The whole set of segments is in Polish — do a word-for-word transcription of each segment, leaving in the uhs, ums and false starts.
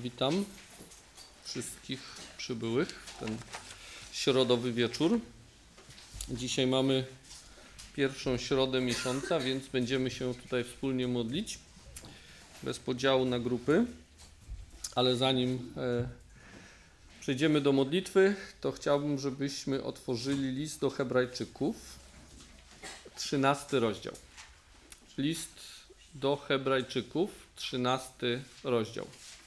Witam wszystkich przybyłych w ten środowy wieczór. Dzisiaj mamy pierwszą środę miesiąca, więc będziemy się tutaj wspólnie modlić, bez podziału na grupy. Ale zanim e, przejdziemy do modlitwy, to chciałbym, żebyśmy otworzyli list do Hebrajczyków, trzynasty rozdział. List do Hebrajczyków, trzynasty rozdział.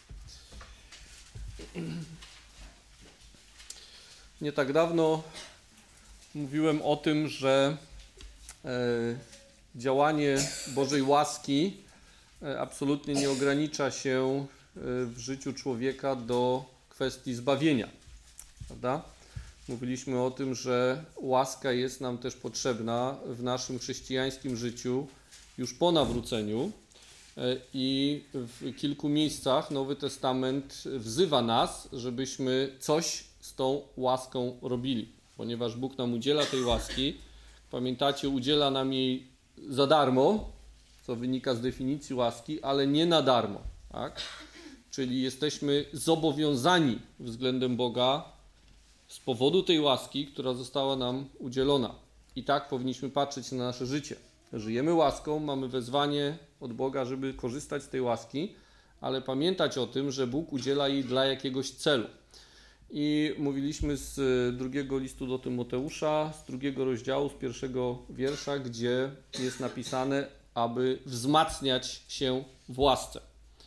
Nie tak dawno mówiłem o tym, że e, działanie Bożej łaski e, absolutnie nie ogranicza się e, w życiu człowieka do kwestii zbawienia. Prawda? Mówiliśmy o tym, że łaska jest nam też potrzebna w naszym chrześcijańskim życiu już po nawróceniu. I w kilku miejscach Nowy Testament wzywa nas, żebyśmy coś z tą łaską robili, ponieważ Bóg nam udziela tej łaski. Pamiętacie, udziela nam jej za darmo, co wynika z definicji łaski, ale nie na darmo. Tak? Czyli jesteśmy zobowiązani względem Boga z powodu tej łaski, która została nam udzielona. I tak powinniśmy patrzeć na nasze życie. Żyjemy łaską, mamy wezwanie od Boga, żeby korzystać z tej łaski, ale pamiętać o tym, że Bóg udziela jej dla jakiegoś celu. I mówiliśmy z drugiego listu do Tymoteusza, z drugiego rozdziału, z pierwszego wiersza, gdzie jest napisane, aby wzmacniać się w łasce.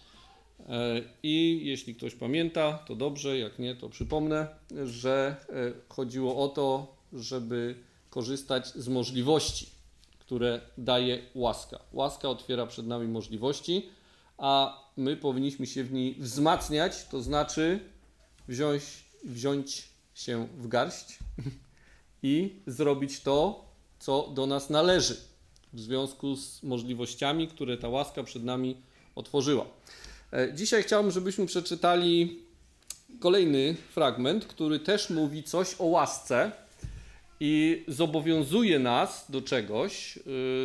I jeśli ktoś pamięta, to dobrze, jak nie, to przypomnę, że chodziło o to, żeby korzystać z możliwości, które daje łaska. Łaska otwiera przed nami możliwości, a my powinniśmy się w niej wzmacniać, to znaczy wziąć, wziąć się w garść i zrobić to, co do nas należy w związku z możliwościami, które ta łaska przed nami otworzyła. Dzisiaj chciałbym, żebyśmy przeczytali kolejny fragment, który też mówi coś o łasce i zobowiązuje nas do czegoś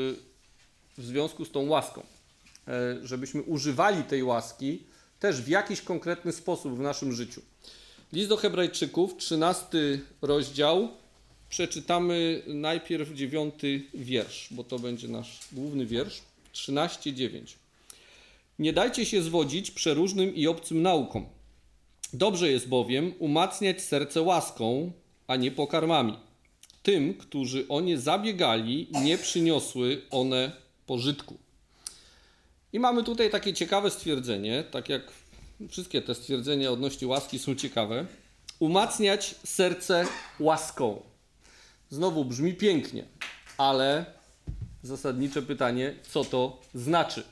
w związku z tą łaską. Żebyśmy używali tej łaski też w jakiś konkretny sposób w naszym życiu. List do Hebrajczyków, trzynasty rozdział. Przeczytamy najpierw dziewiąty wiersz, bo to będzie nasz główny wiersz. trzynaście dziewięć. Nie dajcie się zwodzić przeróżnym i obcym naukom. Dobrze jest bowiem umacniać serce łaską, a nie pokarmami. Tym, którzy o nie zabiegali, nie przyniosły one pożytku. I mamy tutaj takie ciekawe stwierdzenie, tak jak wszystkie te stwierdzenia odnośnie łaski są ciekawe. Umacniać serce łaską. Znowu brzmi pięknie, ale zasadnicze pytanie, co to znaczy?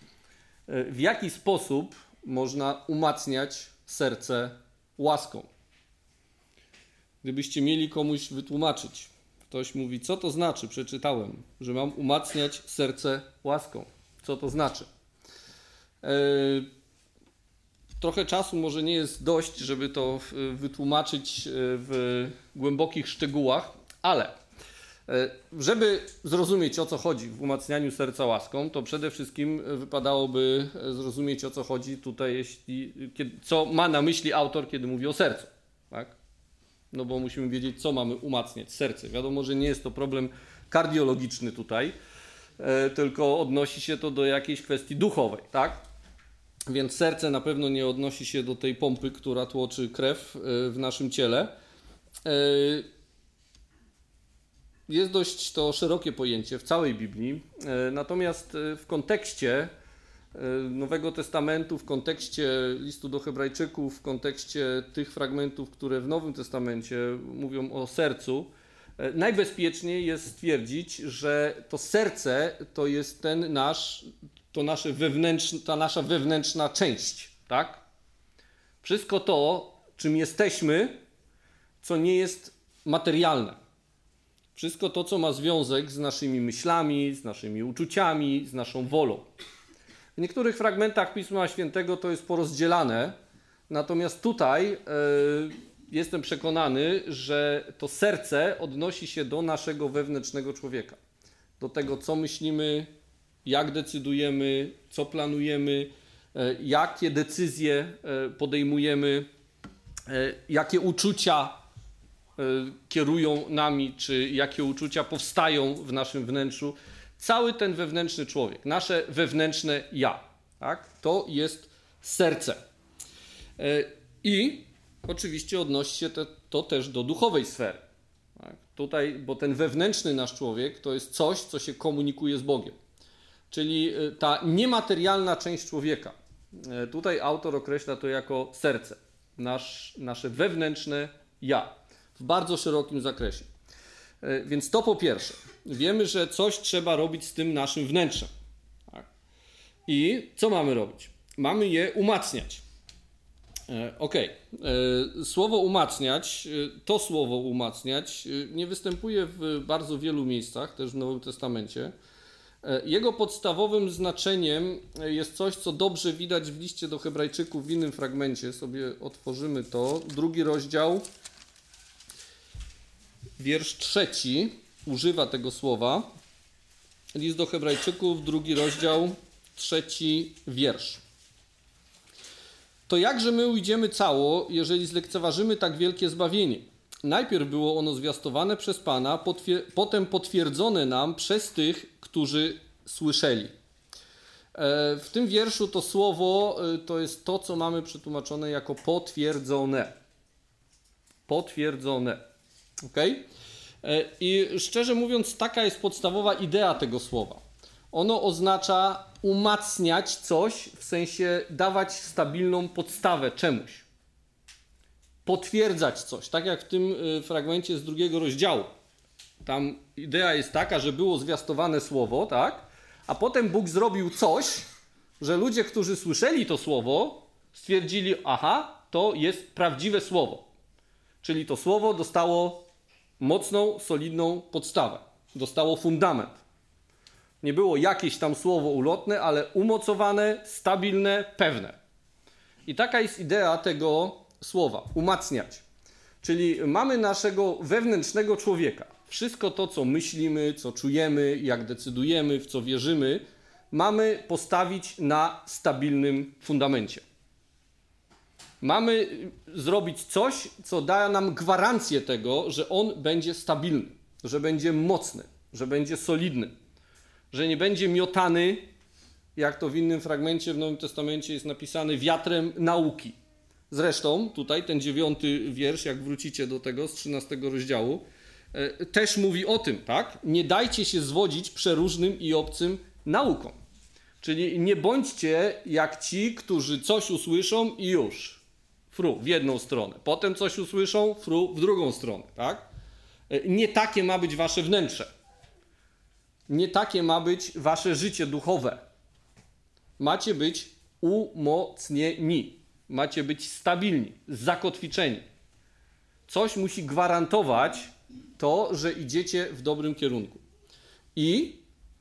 W jaki sposób można umacniać serce łaską? Gdybyście mieli komuś wytłumaczyć, ktoś mówi, co to znaczy, przeczytałem, że mam umacniać serce łaską. Co to znaczy? Eee, trochę czasu może nie jest dość, żeby to wytłumaczyć w głębokich szczegółach, ale żeby zrozumieć, o co chodzi w umacnianiu serca łaską, to przede wszystkim wypadałoby zrozumieć, o co chodzi tutaj, jeśli, co ma na myśli autor, kiedy mówi o sercu. Tak? No bo musimy wiedzieć, co mamy umacniać. Serce. Wiadomo, że nie jest to problem kardiologiczny tutaj, e, tylko odnosi się to do jakiejś kwestii duchowej, tak? Więc serce na pewno nie odnosi się do tej pompy, która tłoczy krew e, w naszym ciele. E, jest dość to szerokie pojęcie w całej Biblii, e, natomiast w kontekście Nowego Testamentu, w kontekście listu do Hebrajczyków, w kontekście tych fragmentów, które w Nowym Testamencie mówią o sercu, najbezpieczniej jest stwierdzić, że to serce to jest ten nasz, to nasze wewnętrzne, ta nasza wewnętrzna część, tak? Wszystko to, czym jesteśmy, co nie jest materialne. Wszystko to, co ma związek z naszymi myślami, z naszymi uczuciami, z naszą wolą. W niektórych fragmentach Pisma Świętego to jest porozdzielane, natomiast tutaj y, jestem przekonany, że to serce odnosi się do naszego wewnętrznego człowieka. Do tego, co myślimy, jak decydujemy, co planujemy, jakie decyzje podejmujemy, jakie uczucia kierują nami, czy jakie uczucia powstają w naszym wnętrzu. Cały ten wewnętrzny człowiek, nasze wewnętrzne ja, tak? To jest serce. I oczywiście odnosi się to, to też do duchowej sfery. Tak? Tutaj, bo ten wewnętrzny nasz człowiek to jest coś, co się komunikuje z Bogiem. Czyli ta niematerialna część człowieka. Tutaj autor określa to jako serce. Nasz, nasze wewnętrzne ja. W bardzo szerokim zakresie. Więc to po pierwsze. Wiemy, że coś trzeba robić z tym naszym wnętrzem. Tak? I co mamy robić? Mamy je umacniać. Ok. Słowo umacniać, to słowo umacniać nie występuje w bardzo wielu miejscach, też w Nowym Testamencie. Jego podstawowym znaczeniem jest coś, co dobrze widać w liście do Hebrajczyków w innym fragmencie. Sobie otworzymy to. Drugi rozdział, wiersz trzeci, używa tego słowa. List do Hebrajczyków, drugi rozdział, trzeci wiersz. To jakże my ujdziemy cało, jeżeli zlekceważymy tak wielkie zbawienie? Najpierw było ono zwiastowane przez Pana, potwier- potem potwierdzone nam przez tych, którzy słyszeli. W tym wierszu to słowo to jest to, co mamy przetłumaczone jako potwierdzone. Potwierdzone. Okay? I szczerze mówiąc, taka jest podstawowa idea tego słowa. Ono oznacza umacniać coś, w sensie dawać stabilną podstawę czemuś. Potwierdzać coś, tak jak w tym fragmencie z drugiego rozdziału. Tam idea jest taka, że było zwiastowane słowo, tak? A potem Bóg zrobił coś, że ludzie, którzy słyszeli to słowo, stwierdzili, aha, to jest prawdziwe słowo. Czyli to słowo dostało mocną, solidną podstawę. Dostało fundament. Nie było jakieś tam słowo ulotne, ale umocowane, stabilne, pewne. I taka jest idea tego słowa, umacniać. Czyli mamy naszego wewnętrznego człowieka. Wszystko to, co myślimy, co czujemy, jak decydujemy, w co wierzymy, mamy postawić na stabilnym fundamencie. Mamy zrobić coś, co da nam gwarancję tego, że on będzie stabilny, że będzie mocny, że będzie solidny, że nie będzie miotany, jak to w innym fragmencie w Nowym Testamencie jest napisane, wiatrem nauki. Zresztą tutaj ten dziewiąty wiersz, jak wrócicie do tego z trzynastego rozdziału, też mówi o tym, tak? Nie dajcie się zwodzić przeróżnym i obcym naukom. Czyli nie bądźcie jak ci, którzy coś usłyszą i już. Fru, w jedną stronę. Potem coś usłyszą, fru, w drugą stronę, tak? Nie takie ma być wasze wnętrze. Nie takie ma być wasze życie duchowe. Macie być umocnieni. Macie być stabilni, zakotwiczeni. Coś musi gwarantować to, że idziecie w dobrym kierunku. I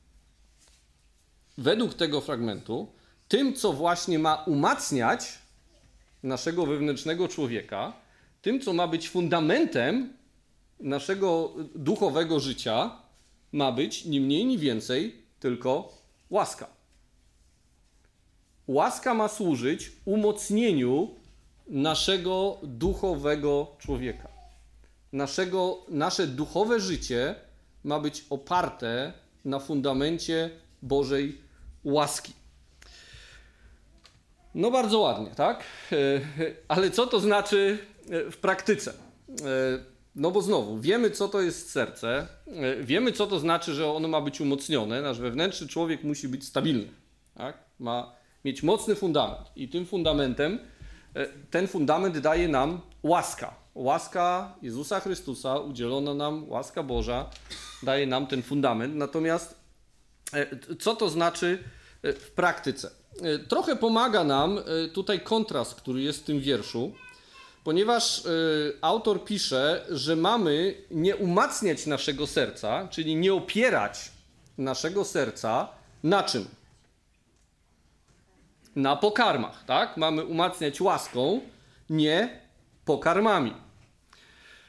według tego fragmentu, tym, co właśnie ma umacniać naszego wewnętrznego człowieka, tym, co ma być fundamentem naszego duchowego życia, ma być ni mniej, ni więcej, tylko łaska. Łaska ma służyć umocnieniu naszego duchowego człowieka. Naszego, nasze duchowe życie ma być oparte na fundamencie Bożej łaski. No bardzo ładnie, tak? Ale co to znaczy w praktyce? No bo znowu, wiemy, co to jest serce, wiemy, co to znaczy, że ono ma być umocnione, nasz wewnętrzny człowiek musi być stabilny, tak? Ma mieć mocny fundament i tym fundamentem, ten fundament daje nam łaska. Łaska Jezusa Chrystusa, udzielona nam, łaska Boża, daje nam ten fundament. Natomiast co to znaczy w praktyce? Trochę pomaga nam tutaj kontrast, który jest w tym wierszu, ponieważ autor pisze, że mamy nie umacniać naszego serca, czyli nie opierać naszego serca na czym? Na pokarmach, tak? Mamy umacniać łaską, nie pokarmami.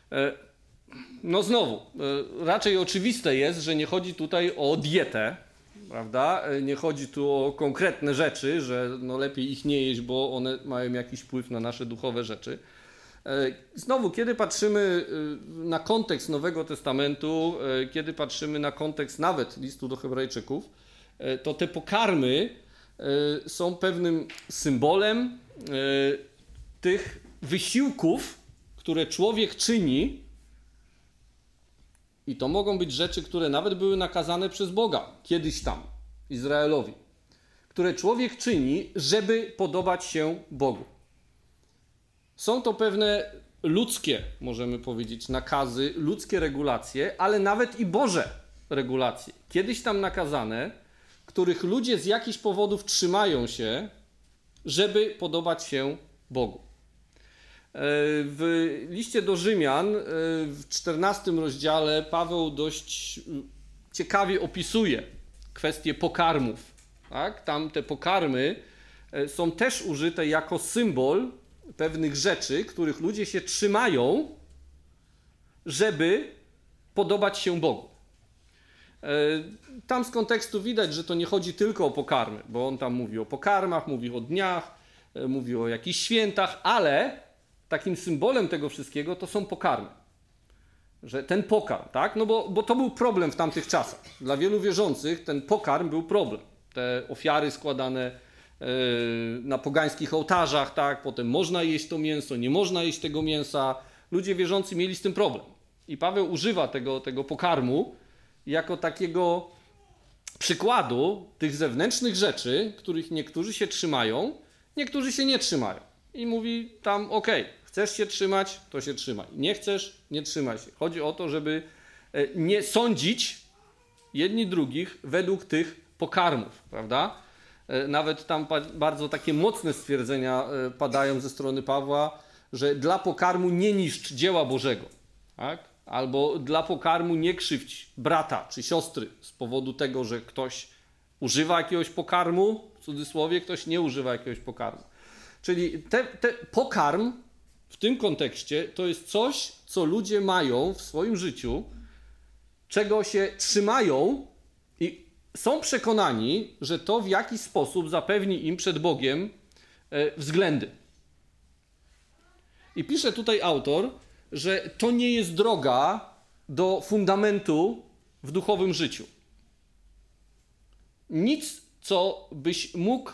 No znowu, raczej oczywiste jest, że nie chodzi tutaj o dietę, prawda? Nie chodzi tu o konkretne rzeczy, że no lepiej ich nie jeść, bo one mają jakiś wpływ na nasze duchowe rzeczy. Znowu, kiedy patrzymy na kontekst Nowego Testamentu, kiedy patrzymy na kontekst nawet listu do Hebrajczyków, to te pokarmy są pewnym symbolem tych wysiłków, które człowiek czyni, i to mogą być rzeczy, które nawet były nakazane przez Boga kiedyś tam, Izraelowi, które człowiek czyni, żeby podobać się Bogu. Są to pewne ludzkie, możemy powiedzieć, nakazy, ludzkie regulacje, ale nawet i Boże regulacje, kiedyś tam nakazane, których ludzie z jakichś powodów trzymają się, żeby podobać się Bogu. W liście do Rzymian w czternastym rozdziale Paweł dość ciekawie opisuje kwestię pokarmów. Tak? Tam te pokarmy są też użyte jako symbol pewnych rzeczy, których ludzie się trzymają, żeby podobać się Bogu. Tam z kontekstu widać, że to nie chodzi tylko o pokarmy, bo on tam mówi o pokarmach, mówi o dniach, mówi o jakichś świętach, ale takim symbolem tego wszystkiego to są pokarmy. Że ten pokarm, tak? No bo, bo to był problem w tamtych czasach. Dla wielu wierzących ten pokarm był problem. Te ofiary składane yy, na pogańskich ołtarzach, tak? Potem można jeść to mięso, nie można jeść tego mięsa. Ludzie wierzący mieli z tym problem. I Paweł używa tego, tego pokarmu jako takiego przykładu tych zewnętrznych rzeczy, których niektórzy się trzymają, niektórzy się nie trzymają. I mówi tam, okej, okay, chcesz się trzymać, to się trzymaj. Nie chcesz, nie trzymaj się. Chodzi o to, żeby nie sądzić jedni drugich według tych pokarmów, prawda? Nawet tam bardzo takie mocne stwierdzenia padają ze strony Pawła, że dla pokarmu nie niszcz dzieła Bożego, tak? Albo dla pokarmu nie krzywdź brata czy siostry z powodu tego, że ktoś używa jakiegoś pokarmu, w cudzysłowie, ktoś nie używa jakiegoś pokarmu. Czyli te, te pokarm w tym kontekście to jest coś, co ludzie mają w swoim życiu, czego się trzymają i są przekonani, że to w jakiś sposób zapewni im przed Bogiem względy. I pisze tutaj autor, że to nie jest droga do fundamentu w duchowym życiu. Nic, co byś mógł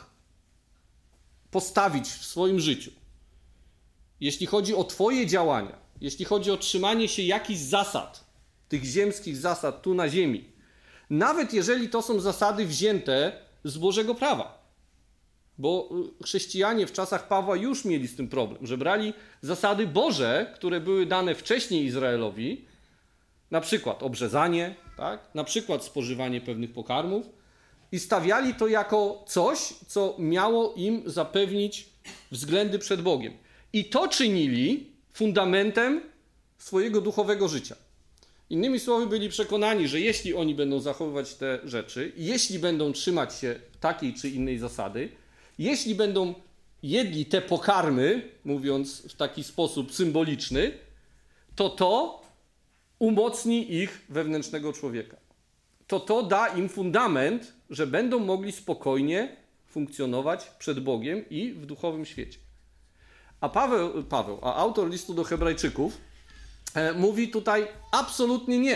postawić w swoim życiu, jeśli chodzi o twoje działania, jeśli chodzi o trzymanie się jakichś zasad, tych ziemskich zasad tu na ziemi, nawet jeżeli to są zasady wzięte z Bożego prawa. Bo chrześcijanie w czasach Pawła już mieli z tym problem, że brali zasady Boże, które były dane wcześniej Izraelowi, na przykład obrzezanie, tak? Na przykład spożywanie pewnych pokarmów, i stawiali to jako coś, co miało im zapewnić względy przed Bogiem. I to czynili fundamentem swojego duchowego życia. Innymi słowy, byli przekonani, że jeśli oni będą zachowywać te rzeczy, jeśli będą trzymać się takiej czy innej zasady, jeśli będą jedli te pokarmy, mówiąc w taki sposób symboliczny, to to umocni ich wewnętrznego człowieka. To to da im fundament, że będą mogli spokojnie funkcjonować przed Bogiem i w duchowym świecie. A Paweł, Paweł a autor listu do Hebrajczyków e, mówi tutaj absolutnie nie.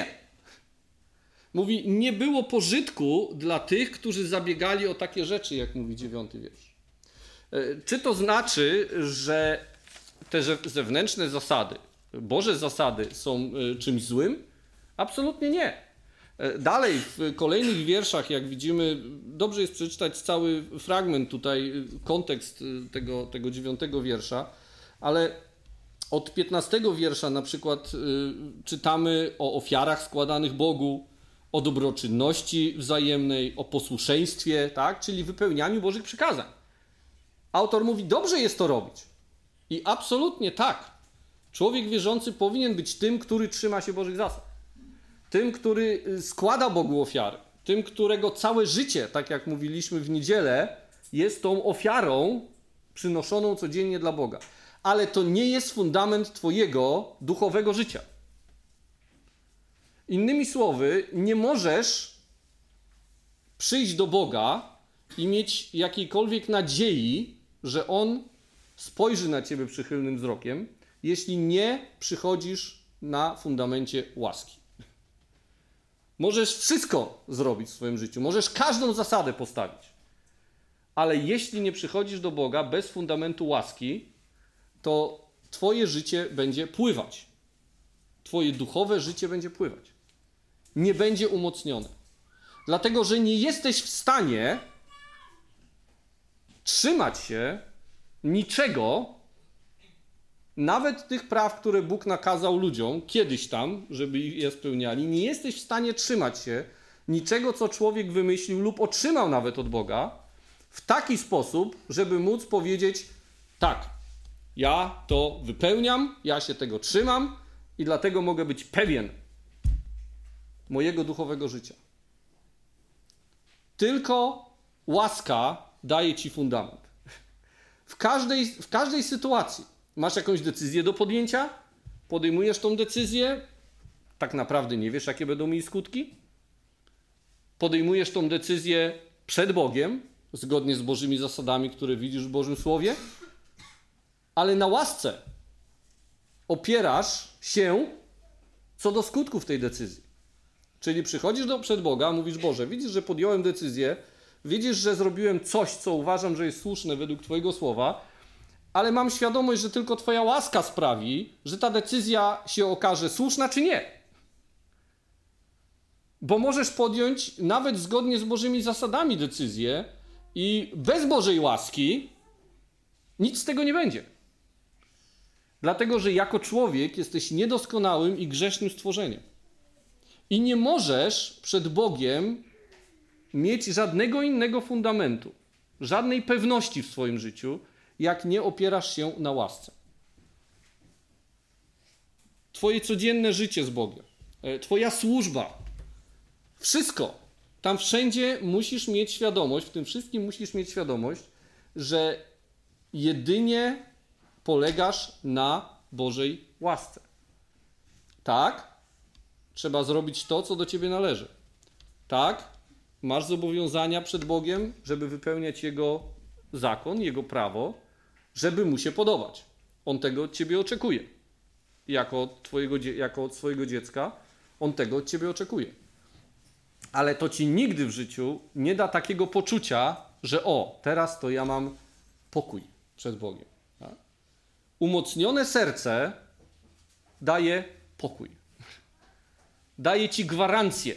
Mówi, nie było pożytku dla tych, którzy zabiegali o takie rzeczy, jak mówi dziewiąty wiersz. E, czy to znaczy, że te zewnętrzne zasady, Boże zasady są e, czymś złym? Absolutnie nie. Dalej, w kolejnych wierszach, jak widzimy, dobrze jest przeczytać cały fragment tutaj, kontekst tego, tego dziewiątego wiersza, ale od piętnastego wiersza na przykład y, czytamy o ofiarach składanych Bogu, o dobroczynności wzajemnej, o posłuszeństwie, tak? Czyli wypełnianiu Bożych przykazań. Autor mówi, dobrze jest to robić. I absolutnie tak. Człowiek wierzący powinien być tym, który trzyma się Bożych zasad. Tym, który składa Bogu ofiarę. Tym, którego całe życie, tak jak mówiliśmy w niedzielę, jest tą ofiarą przynoszoną codziennie dla Boga. Ale to nie jest fundament twojego duchowego życia. Innymi słowy, nie możesz przyjść do Boga i mieć jakiejkolwiek nadziei, że On spojrzy na ciebie przychylnym wzrokiem, jeśli nie przychodzisz na fundamencie łaski. Możesz wszystko zrobić w swoim życiu, możesz każdą zasadę postawić, ale jeśli nie przychodzisz do Boga bez fundamentu łaski, to twoje życie będzie pływać. Twoje duchowe życie będzie pływać. Nie będzie umocnione. Dlatego, że nie jesteś w stanie trzymać się niczego, nawet tych praw, które Bóg nakazał ludziom kiedyś tam, żeby je spełniali, nie jesteś w stanie trzymać się niczego, co człowiek wymyślił lub otrzymał nawet od Boga, w taki sposób, żeby móc powiedzieć: tak, ja to wypełniam, ja się tego trzymam i dlatego mogę być pewien mojego duchowego życia. Tylko łaska daje ci fundament. W każdej, w każdej sytuacji masz jakąś decyzję do podjęcia, podejmujesz tą decyzję, tak naprawdę nie wiesz, jakie będą jej skutki. Podejmujesz tą decyzję przed Bogiem, zgodnie z Bożymi zasadami, które widzisz w Bożym Słowie, ale na łasce opierasz się co do skutków tej decyzji. Czyli przychodzisz do, przed Boga, mówisz: Boże, widzisz, że podjąłem decyzję, widzisz, że zrobiłem coś, co uważam, że jest słuszne według Twojego słowa, ale mam świadomość, że tylko Twoja łaska sprawi, że ta decyzja się okaże słuszna czy nie. Bo możesz podjąć nawet zgodnie z Bożymi zasadami decyzję i bez Bożej łaski nic z tego nie będzie. Dlatego, że jako człowiek jesteś niedoskonałym i grzesznym stworzeniem. I nie możesz przed Bogiem mieć żadnego innego fundamentu, żadnej pewności w swoim życiu, jak nie opierasz się na łasce. Twoje codzienne życie z Bogiem, twoja służba, wszystko, tam wszędzie musisz mieć świadomość, w tym wszystkim musisz mieć świadomość, że jedynie polegasz na Bożej łasce. Tak, trzeba zrobić to, co do ciebie należy. Tak, masz zobowiązania przed Bogiem, żeby wypełniać Jego zakon, Jego prawo, żeby Mu się podobać. On tego od ciebie oczekuje. Jako od, twojego, jako od swojego dziecka, On tego od ciebie oczekuje. Ale to ci nigdy w życiu nie da takiego poczucia, że o, teraz to ja mam pokój przed Bogiem. Tak? Umocnione serce daje pokój. Daje ci gwarancję,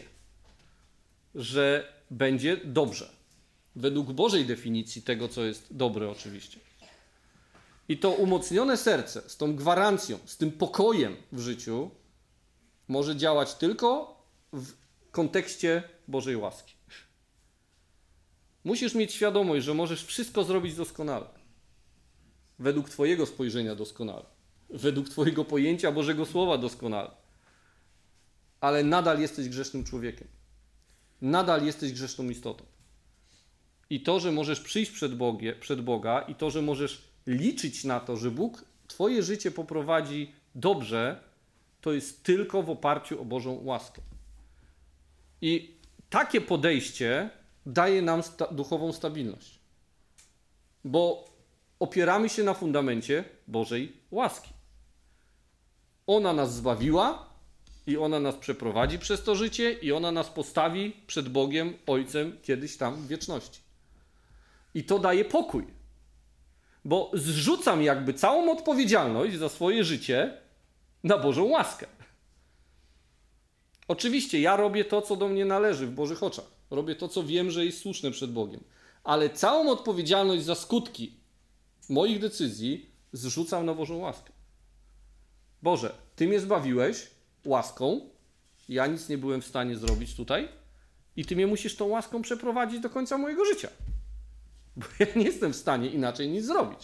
że będzie dobrze. Według Bożej definicji tego, co jest dobre oczywiście. I to umocnione serce z tą gwarancją, z tym pokojem w życiu może działać tylko w kontekście Bożej łaski. Musisz mieć świadomość, że możesz wszystko zrobić doskonale. Według Twojego spojrzenia doskonale. Według Twojego pojęcia Bożego Słowa doskonale. Ale nadal jesteś grzesznym człowiekiem. Nadal jesteś grzeszną istotą. I to, że możesz przyjść przed, Bogie, przed Boga i to, że możesz liczyć na to, że Bóg Twoje życie poprowadzi dobrze, to jest tylko w oparciu o Bożą łaskę. I takie podejście daje nam sta- duchową stabilność. Bo opieramy się na fundamencie Bożej łaski. Ona nas zbawiła i ona nas przeprowadzi przez to życie i ona nas postawi przed Bogiem, Ojcem kiedyś tam w wieczności. I to daje pokój. Bo zrzucam jakby całą odpowiedzialność za swoje życie na Bożą łaskę. Oczywiście ja robię to, co do mnie należy w Bożych oczach. Robię to, co wiem, że jest słuszne przed Bogiem. Ale całą odpowiedzialność za skutki moich decyzji zrzucam na Bożą łaskę. Boże, Ty mnie zbawiłeś łaską, ja nic nie byłem w stanie zrobić tutaj i Ty mnie musisz tą łaską przeprowadzić do końca mojego życia. Bo ja nie jestem w stanie inaczej nic zrobić.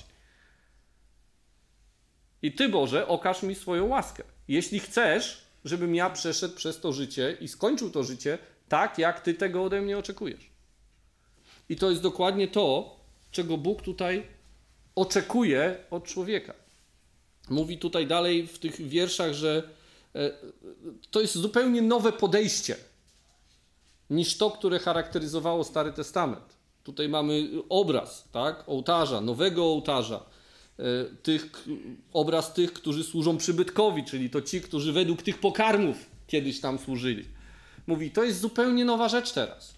I Ty, Boże, okaż mi swoją łaskę. Jeśli chcesz, żebym ja przeszedł przez to życie i skończył to życie tak, jak Ty tego ode mnie oczekujesz. I to jest dokładnie to, czego Bóg tutaj oczekuje od człowieka. Mówi tutaj dalej w tych wierszach, że to jest zupełnie nowe podejście niż to, które charakteryzowało Stary Testament. Tutaj mamy obraz, tak, ołtarza, nowego ołtarza, tych, obraz tych, którzy służą przybytkowi, czyli to ci, którzy według tych pokarmów kiedyś tam służyli. Mówi, to jest zupełnie nowa rzecz teraz.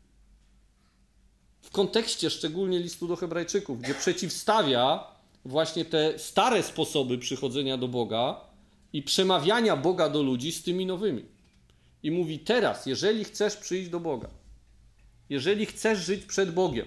W kontekście szczególnie listu do Hebrajczyków, gdzie przeciwstawia właśnie te stare sposoby przychodzenia do Boga i przemawiania Boga do ludzi z tymi nowymi. I mówi, teraz, jeżeli chcesz przyjść do Boga, jeżeli chcesz żyć przed Bogiem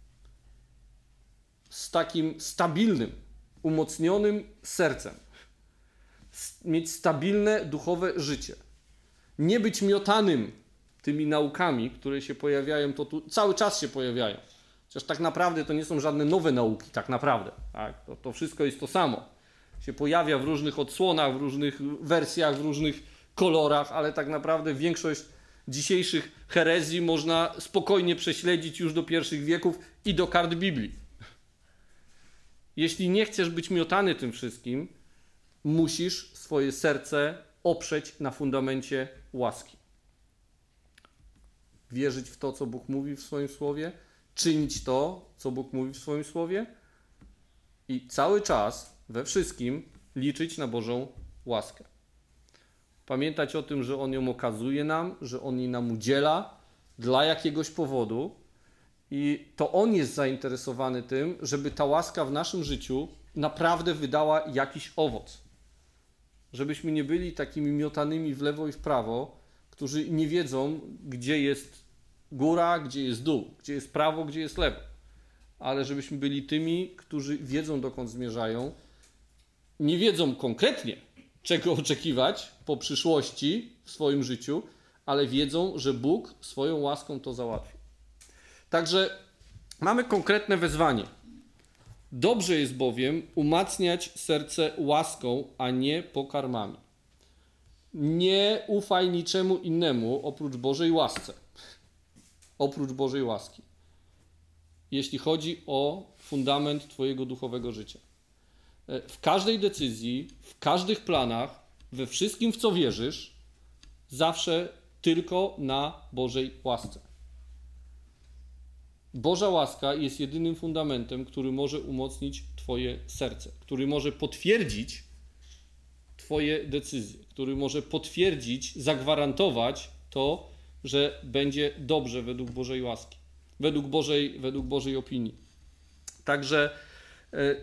z takim stabilnym, umocnionym sercem, mieć stabilne duchowe życie, nie być miotanym tymi naukami, które się pojawiają, to tu cały czas się pojawiają. Chociaż tak naprawdę to nie są żadne nowe nauki, tak naprawdę. Tak? To, to wszystko jest to samo. Się pojawia w różnych odsłonach, w różnych wersjach, w różnych kolorach, ale tak naprawdę większość dzisiejszych herezji można spokojnie prześledzić już do pierwszych wieków i do kart Biblii. Jeśli nie chcesz być miotany tym wszystkim, musisz swoje serce oprzeć na fundamencie łaski. Wierzyć w to, co Bóg mówi w swoim słowie, czynić to, co Bóg mówi w swoim słowie i cały czas, we wszystkim, liczyć na Bożą łaskę. Pamiętać o tym, że On ją okazuje nam, że On jej nam udziela dla jakiegoś powodu i to On jest zainteresowany tym, żeby ta łaska w naszym życiu naprawdę wydała jakiś owoc. Żebyśmy nie byli takimi miotanymi w lewo i w prawo, którzy nie wiedzą, gdzie jest góra, gdzie jest dół, gdzie jest prawo, gdzie jest lewo. Ale żebyśmy byli tymi, którzy wiedzą, dokąd zmierzają, nie wiedzą konkretnie, czego oczekiwać po przyszłości w swoim życiu, ale wiedzą, że Bóg swoją łaską to załatwi. Także mamy konkretne wezwanie. Dobrze jest bowiem umacniać serce łaską, a nie pokarmami. Nie ufaj niczemu innemu oprócz Bożej łasce. Oprócz Bożej łaski. Jeśli chodzi o fundament twojego duchowego życia. W każdej decyzji, w każdych planach, we wszystkim, w co wierzysz, zawsze tylko na Bożej łasce. Boża łaska jest jedynym fundamentem, który może umocnić twoje serce, który może potwierdzić twoje decyzje, który może potwierdzić, zagwarantować to, że będzie dobrze według Bożej łaski, według Bożej, według Bożej opinii. Także e,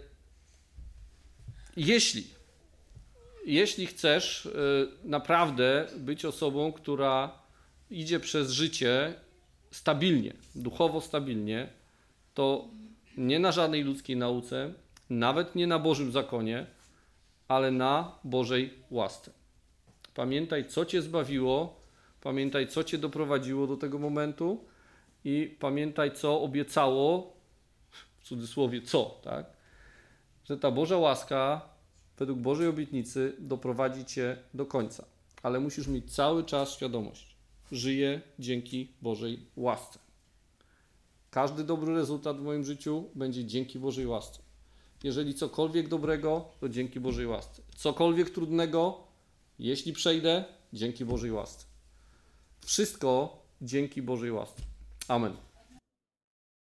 jeśli, jeśli chcesz e, naprawdę być osobą, która idzie przez życie stabilnie, duchowo stabilnie, to nie na żadnej ludzkiej nauce, nawet nie na Bożym zakonie, ale na Bożej łasce. Pamiętaj, co cię zbawiło, pamiętaj, co cię doprowadziło do tego momentu i pamiętaj, co obiecało, w cudzysłowie co, tak? Że ta Boża łaska według Bożej obietnicy doprowadzi cię do końca. Ale musisz mieć cały czas świadomość. Żyję dzięki Bożej łasce. Każdy dobry rezultat w moim życiu będzie dzięki Bożej łasce. Jeżeli cokolwiek dobrego, to dzięki Bożej łasce. Cokolwiek trudnego, jeśli przejdę, dzięki Bożej łasce. Wszystko dzięki Bożej łasce. Amen.